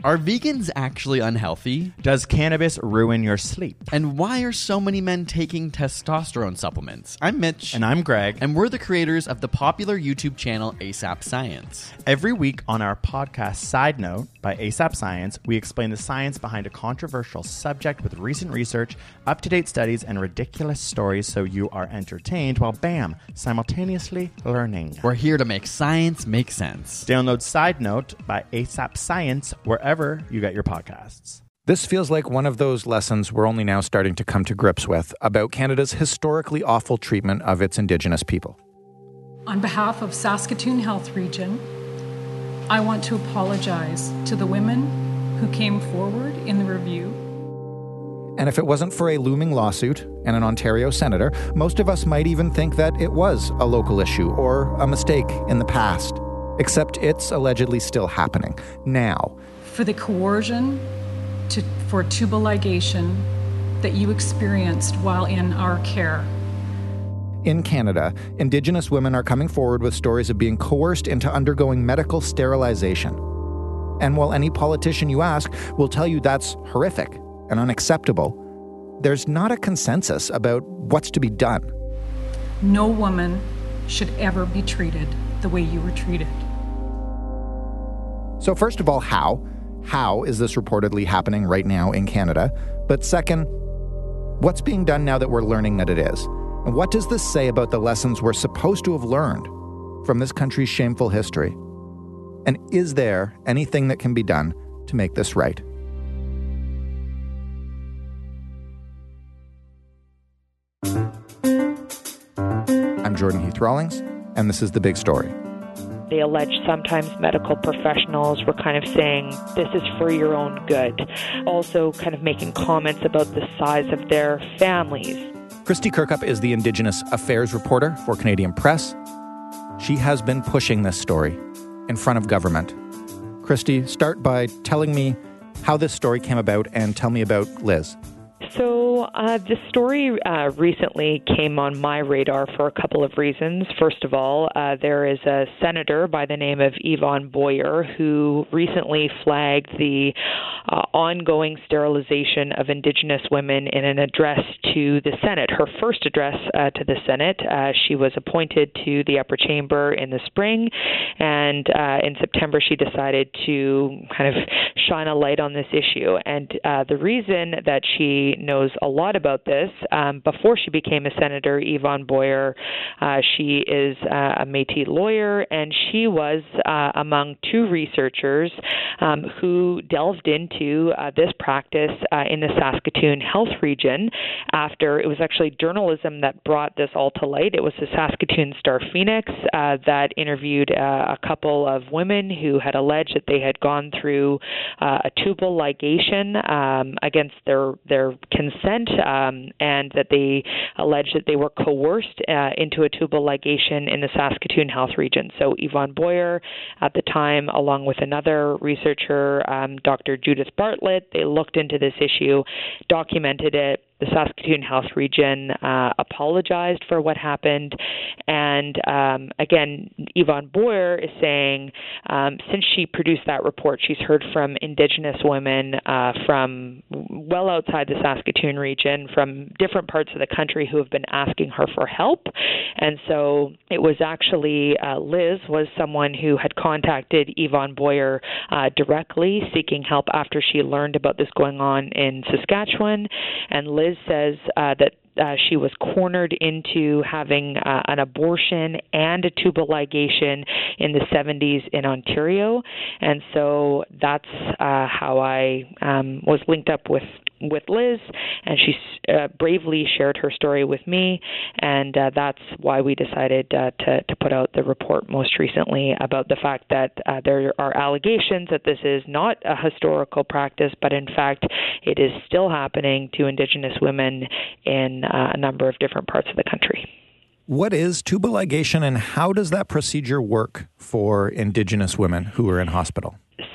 Are vegans actually unhealthy? Does cannabis ruin your sleep? And why are so many men taking testosterone supplements? I'm Mitch. And I'm Greg. And we're the creators of the popular YouTube channel ASAP Science. Every week on our podcast Side Note by ASAP Science, we explain the science behind a controversial subject with recent research, up-to-date studies, and ridiculous stories so you are entertained while, bam, simultaneously learning. We're here to make science make sense. Download Side Note by ASAP Science wherever you get your podcasts. This feels like one of those lessons we're only now starting to come to grips with about Canada's historically awful treatment of its Indigenous people. On behalf of Saskatoon Health Region, I want to apologize to the women who came forward in the review. And if it wasn't for a looming lawsuit and an Ontario senator, most of us might even think that it was a local issue or a mistake in the past. Except it's allegedly still happening now. For the coercion for tubal ligation that you experienced while in our care. In Canada, Indigenous women are coming forward with stories of being coerced into undergoing medical sterilization. And while any politician you ask will tell you that's horrific and unacceptable, there's not a consensus about what's to be done. No woman should ever be treated the way you were treated. So first of all, how? How is this reportedly happening right now in Canada? But second, what's being done now that we're learning that it is? And what does this say about the lessons we're supposed to have learned from this country's shameful history? And is there anything that can be done to make this right? I'm Jordan Heath Rawlings, and this is The Big Story. They allege sometimes medical professionals were kind of saying, this is for your own good. Also kind of making comments about the size of their families. Kristy Kirkup is the Indigenous Affairs reporter for Canadian Press. She has been pushing this story in front of government. Kristy, start by telling me how this story came about and tell me about Liz. So the story recently came on my radar for a couple of reasons. First of all, there is a senator by the name of Yvonne Boyer who recently flagged the ongoing sterilization of Indigenous women in an address to the Senate. Her first address to the Senate. She was appointed to the upper chamber in the spring, and in September she decided to kind of shine a light on this issue. And the reason that she knows a lot about this, before she became a senator, Yvonne Boyer, she is a Métis lawyer, and she was among two researchers who delved into this practice in the Saskatoon Health Region after it was actually journalism that brought this all to light. It was the Saskatoon Star Phoenix that interviewed a couple of women who had alleged that they had gone through a tubal ligation against their consent, and that they alleged that they were coerced into a tubal ligation in the Saskatoon Health Region. So Yvonne Boyer, at the time, along with another researcher, Dr. Judith Bartlett, they looked into this issue, documented it. The Saskatoon Health Region apologized for what happened. And again, Yvonne Boyer is saying since she produced that report, she's heard from Indigenous women from well outside the Saskatoon region, from different parts of the country who have been asking her for help. And so it was actually Liz was someone who had contacted Yvonne Boyer directly, seeking help after she learned about this going on in Saskatchewan. And Liz says that she was cornered into having an abortion and a tubal ligation in the 70s in Ontario. And so that's how I was linked up with Liz, and she bravely shared her story with me, and that's why we decided to put out the report most recently about the fact that there are allegations that this is not a historical practice, but in fact it is still happening to Indigenous women in a number of different parts of the country. What is tubal ligation, and how does that procedure work for Indigenous women who are in hospital? So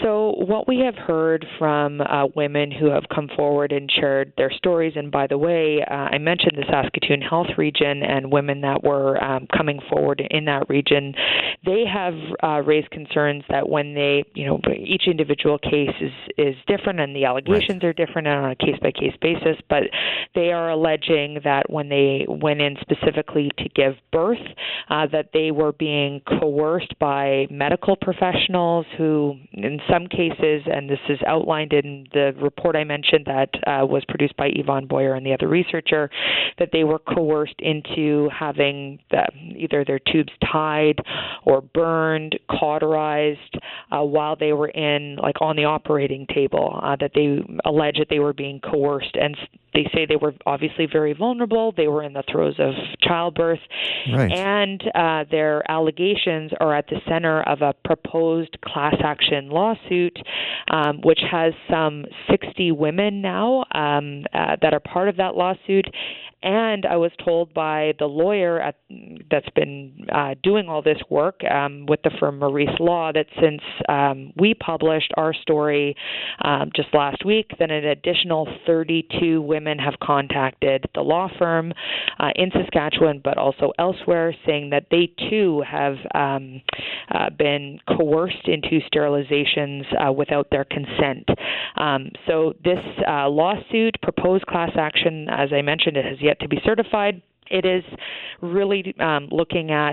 what we have heard from women who have come forward and shared their stories, and by the way, I mentioned the Saskatoon Health region and women that were coming forward in that region, they have raised concerns that when they, each individual case is different and the allegations are different on a case-by-case basis, but they are alleging that when they went in specifically to give birth, that they were being coerced by medical professionals who, in some cases, and this is outlined in the report I mentioned that was produced by Yvonne Boyer and the other researcher, that they were coerced into having either their tubes tied or burned, cauterized while they were on the operating table, that they allege that they were being coerced. And they say they were obviously very vulnerable. They were in the throes of childbirth. Right. And their allegations are at the center of a proposed class action lawsuit, which has some 60 women now that are part of that lawsuit. And I was told by the lawyer that's been doing all this work with the firm Maurice Law that since we published our story just last week, then an additional 32 women have contacted the law firm in Saskatchewan, but also elsewhere, saying that they too have been coerced into sterilizations without their consent. So this lawsuit, proposed class action, as I mentioned, it has yet to be certified. It is really looking at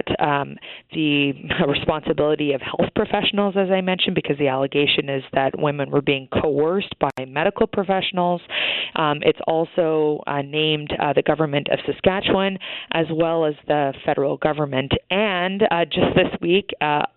the responsibility of health professionals, as I mentioned, because the allegation is that women were being coerced by medical professionals. It's also named the government of Saskatchewan as well as the federal government. And just this week,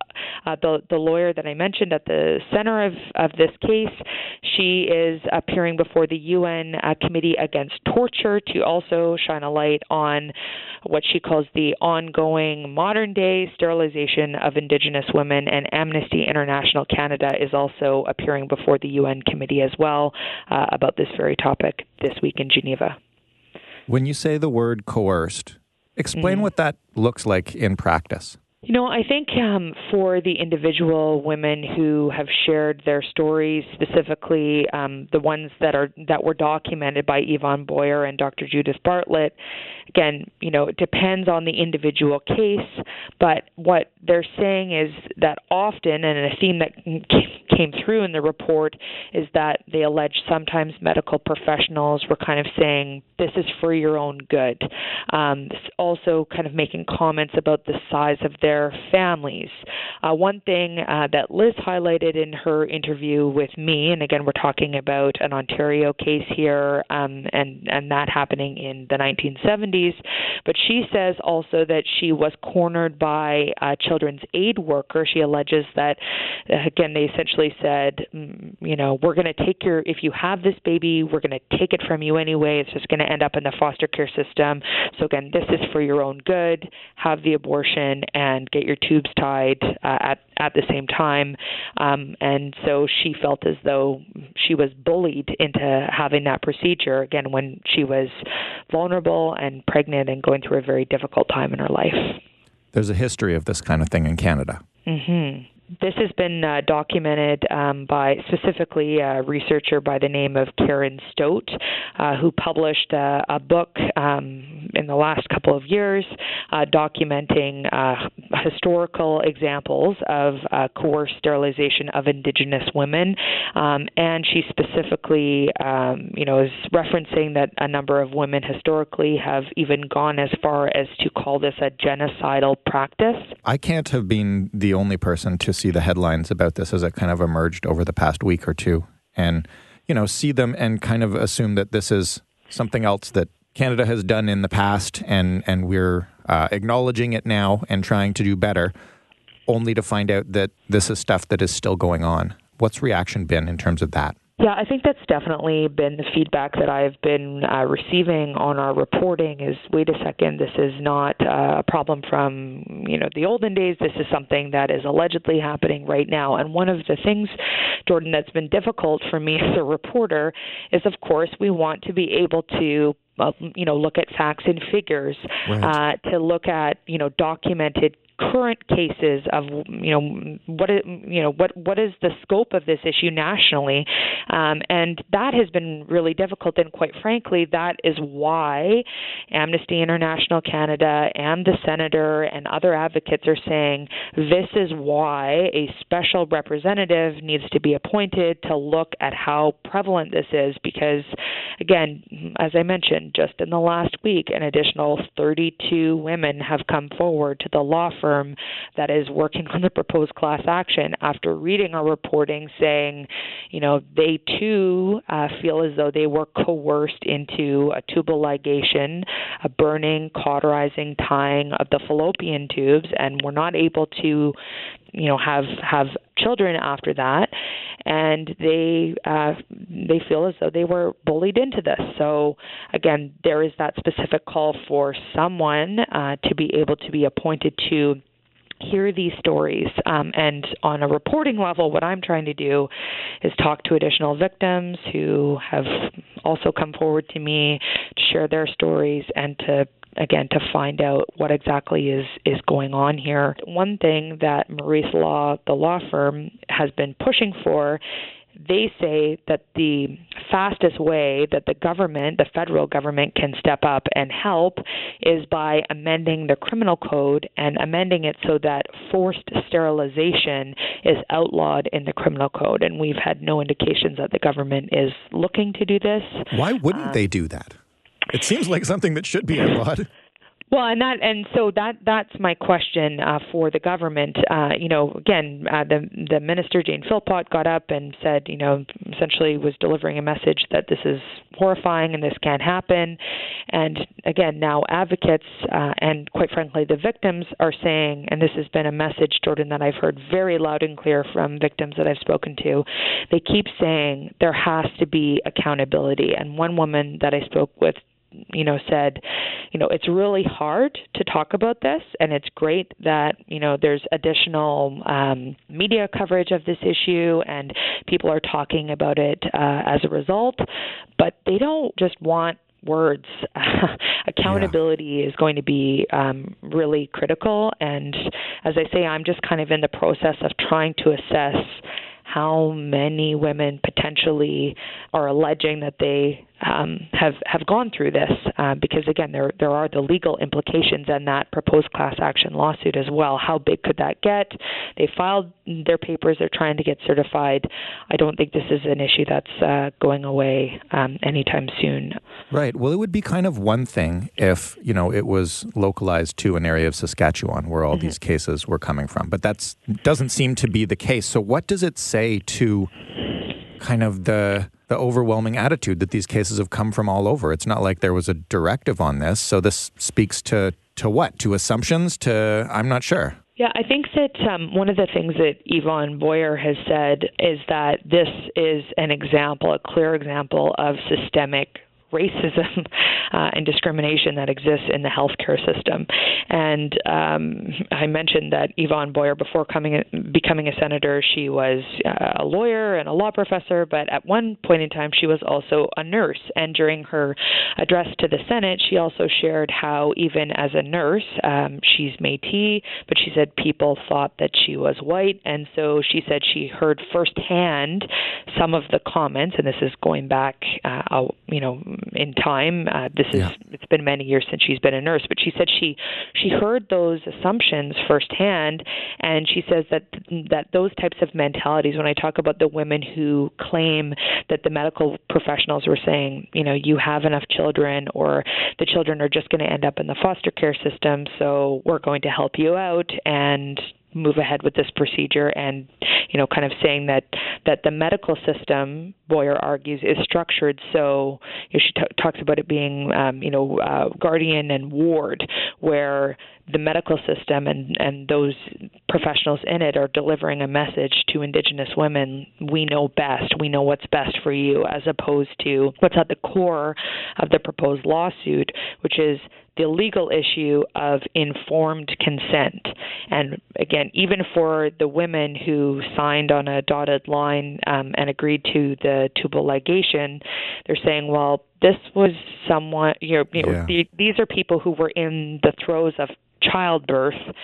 the lawyer that I mentioned at the center of this case, she is appearing before the UN Committee Against Torture to also shine a light on what she calls the ongoing modern-day sterilization of Indigenous women, and Amnesty International Canada is also appearing before the UN Committee as well about this very topic this week in Geneva. When you say the word coerced, explain what that looks like in practice. I think for the individual women who have shared their stories, specifically the ones that were documented by Yvonne Boyer and Dr. Judith Bartlett, again, it depends on the individual case, but what they're saying is that often, and a theme that came through in the report, is that they allege sometimes medical professionals were kind of saying, this is for your own good. Also kind of making comments about the size of their families. One thing that Liz highlighted in her interview with me, and again, we're talking about an Ontario case here, and that happening in the 1970s, but she says also that she was cornered by a children's aid worker. She alleges that, again, they essentially said, we're going to take if you have this baby, we're going to take it from you anyway. It's just going to end up in the foster care system. So again, this is for your own good. Have the abortion and get your tubes tied at the same time. And so she felt as though she was bullied into having that procedure, again, when she was vulnerable and pregnant and going through a very difficult time in her life. There's a history of this kind of thing in Canada. Mm-hmm. This has been documented by specifically a researcher by the name of Karen Stote, who published a book in the last couple of years documenting historical examples of coerced sterilization of Indigenous women. And she specifically, is referencing that a number of women historically have even gone as far as to call this a genocidal practice. I can't have been the only person to see the headlines about this as it kind of emerged over the past week or two, and see them and kind of assume that this is something else that Canada has done in the past, and we're acknowledging it now and trying to do better, only to find out that this is stuff that is still going on. What's reaction been in terms of that? Yeah, I think that's definitely been the feedback that I've been receiving on our reporting is, wait a second, this is not a problem from, the olden days. This is something that is allegedly happening right now. And one of the things, Jordan, that's been difficult for me as a reporter is, of course, we want to be able to look at facts and figures, right. To look at, documented current cases of, what is the scope of this issue nationally, and that has been really difficult. And quite frankly, that is why Amnesty International Canada and the Senator and other advocates are saying this is why a special representative needs to be appointed to look at how prevalent this is, because, again, as I mentioned, just in the last week, an additional 32 women have come forward to the law firm that is working on the proposed class action after reading our reporting saying, they too feel as though they were coerced into a tubal ligation, a burning, cauterizing, tying of the fallopian tubes, and were not able to have children after that, and they feel as though they were bullied into this. So again, there is that specific call for someone to be able to be appointed to hear these stories. And on a reporting level, what I'm trying to do is talk to additional victims who have also come forward to me to share their stories and to find out what exactly is going on here. One thing that Maurice Law, the law firm, has been pushing for, they say that the fastest way that the government, the federal government, can step up and help is by amending the criminal code and amending it so that forced sterilization is outlawed in the criminal code. And we've had no indications that the government is looking to do this. Why wouldn't they do that? It seems like something that should be outlawed. Well, that's my question for the government. The minister, Jane Philpott, got up and said, essentially was delivering a message that this is horrifying and this can't happen. And again, now advocates and quite frankly the victims are saying, and this has been a message, Jordan, that I've heard very loud and clear from victims that I've spoken to, they keep saying there has to be accountability. And one woman that I spoke with said, it's really hard to talk about this, and it's great that, there's additional media coverage of this issue and people are talking about it as a result, but they don't just want words. Accountability is going to be really critical, and as I say, I'm just kind of in the process of trying to assess how many women potentially are alleging that they have gone through this, because again, there are the legal implications in that proposed class action lawsuit as well. How big could that get? They filed their papers. They're trying to get certified. I don't think this is an issue that's going away anytime soon. Right. Well, it would be kind of one thing if, it was localized to an area of Saskatchewan where all these cases were coming from. But that doesn't seem to be the case. So what does it say to kind of the overwhelming attitude that these cases have come from all over? It's not like there was a directive on this. So this speaks to what? To assumptions? To, I'm not sure. Yeah, I think that one of the things that Yvonne Boyer has said is that this is an example, a clear example of systemic racism and discrimination that exists in the healthcare system. And I mentioned that Yvonne Boyer, before becoming a senator, she was a lawyer and a law professor, but at one point in time, she was also a nurse. And during her address to the Senate, she also shared how even as a nurse, she's Métis, but she said people thought that she was white. And so she said she heard firsthand some of the comments, and this is going back, in time. It's been many years since she's been a nurse, but she said she heard those assumptions firsthand, and she says that those types of mentalities, when I talk about the women who claim that the medical professionals were saying, you have enough children, or the children are just going to end up in the foster care system, so we're going to help you out and move ahead with this procedure, and kind of saying that the medical system, Boyer argues, is structured so she talks about it being guardian and ward, where the medical system and those professionals in it are delivering a message to Indigenous women: we know best, we know what's best for you, as opposed to what's at the core of the proposed lawsuit, which is the legal issue of informed consent. And again, even for the women who signed on a dotted line and agreed to the tubal ligation, they're saying, well, this was someone, these are people who were in the throes of childbirth,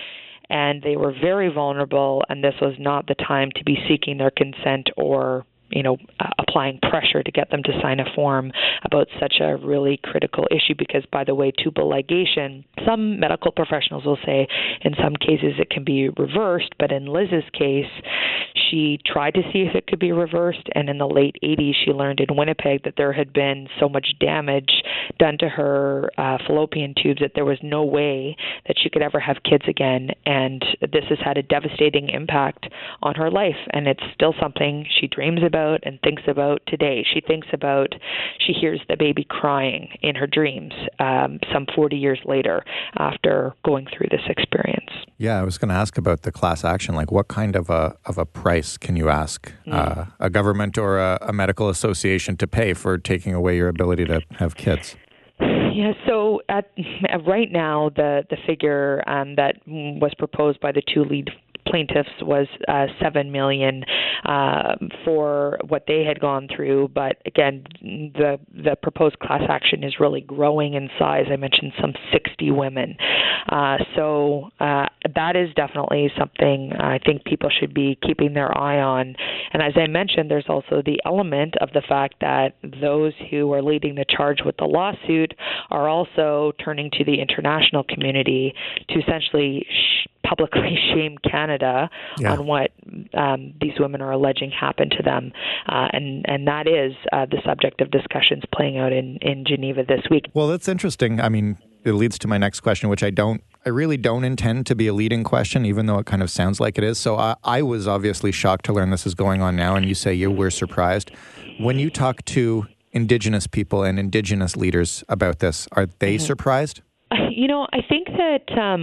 and they were very vulnerable, and this was not the time to be seeking their consent or applying pressure to get them to sign a form about such a really critical issue. Because, by the way, tubal ligation, some medical professionals will say in some cases it can be reversed, but in Liz's case, she tried to see if it could be reversed, and in the late 80s, she learned in Winnipeg that there had been so much damage done to her fallopian tubes that there was no way that she could ever have kids again, and this has had a devastating impact on her life, and it's still something she dreams about and thinks about today. She hears the baby crying in her dreams some 40 years later after going through this experience. Yeah, I was going to ask about the class action. Like, what kind of a price can you ask a government or a medical association to pay for taking away your ability to have kids? Yeah, so right now, the figure that was proposed by the two lead plaintiffs was $7 million for what they had gone through. But again, the proposed class action is really growing in size. I mentioned some 60 women. So that is definitely something I think people should be keeping their eye on. And as I mentioned, there's also the element of the fact that those who are leading the charge with the lawsuit are also turning to the international community to essentially publicly shame Canada on what these women are alleging happened to them. And that is the subject of discussions playing out in Geneva this week. Well, that's interesting. I mean, it leads to my next question, which I really don't intend to be a leading question, even though it kind of sounds like it is. So I was obviously shocked to learn this is going on now, and you say you were surprised. When you talk to Indigenous people and Indigenous leaders about this, are they surprised? I think that,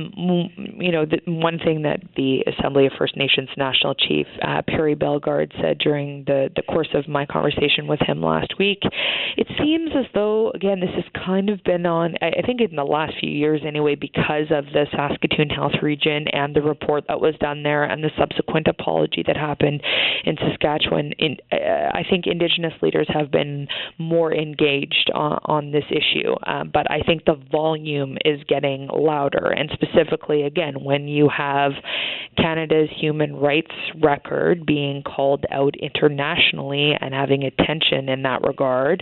the one thing that the Assembly of First Nations National Chief Perry Bellegarde said during the course of my conversation with him last week, it seems as though, again, this has kind of been on, I think in the last few years anyway, because of the Saskatoon Health Region and the report that was done there and the subsequent apology that happened in Saskatchewan. I think Indigenous leaders have been more engaged on this issue, but I think the volume is getting louder. And specifically, again, when you have Canada's human rights record being called out internationally and having attention in that regard,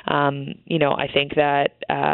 I think that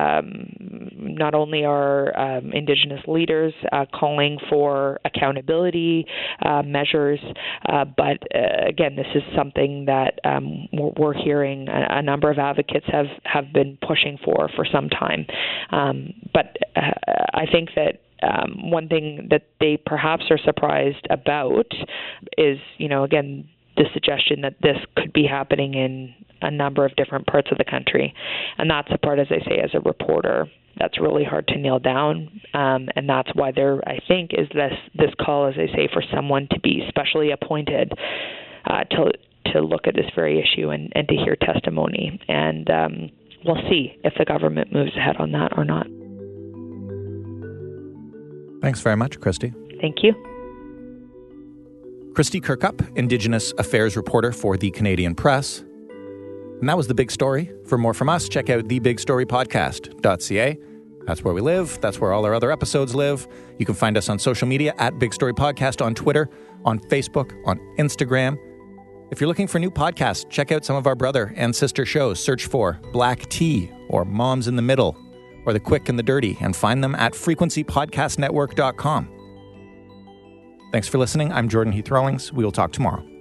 not only are Indigenous leaders calling for accountability measures, but again, this is something that we're hearing a number of advocates have been pushing for some time. But I think that one thing that they perhaps are surprised about is, again, the suggestion that this could be happening in a number of different parts of the country. And that's a part, as I say, as a reporter, that's really hard to nail down. And that's why there, I think, is this call, as I say, for someone to be specially appointed to look at this very issue and to hear testimony. And we'll see if the government moves ahead on that or not. Thanks very much, Christy. Thank you. Christy Kirkup, Indigenous Affairs reporter for the Canadian Press. And that was The Big Story. For more from us, check out thebigstorypodcast.ca. That's where we live. That's where all our other episodes live. You can find us on social media at Big Story Podcast on Twitter, on Facebook, on Instagram. If you're looking for new podcasts, check out some of our brother and sister shows. Search for Black Tea or Moms in the Middle or The Quick and the Dirty, and find them at frequencypodcastnetwork.com. Thanks for listening. I'm Jordan Heath Rawlings. We will talk tomorrow.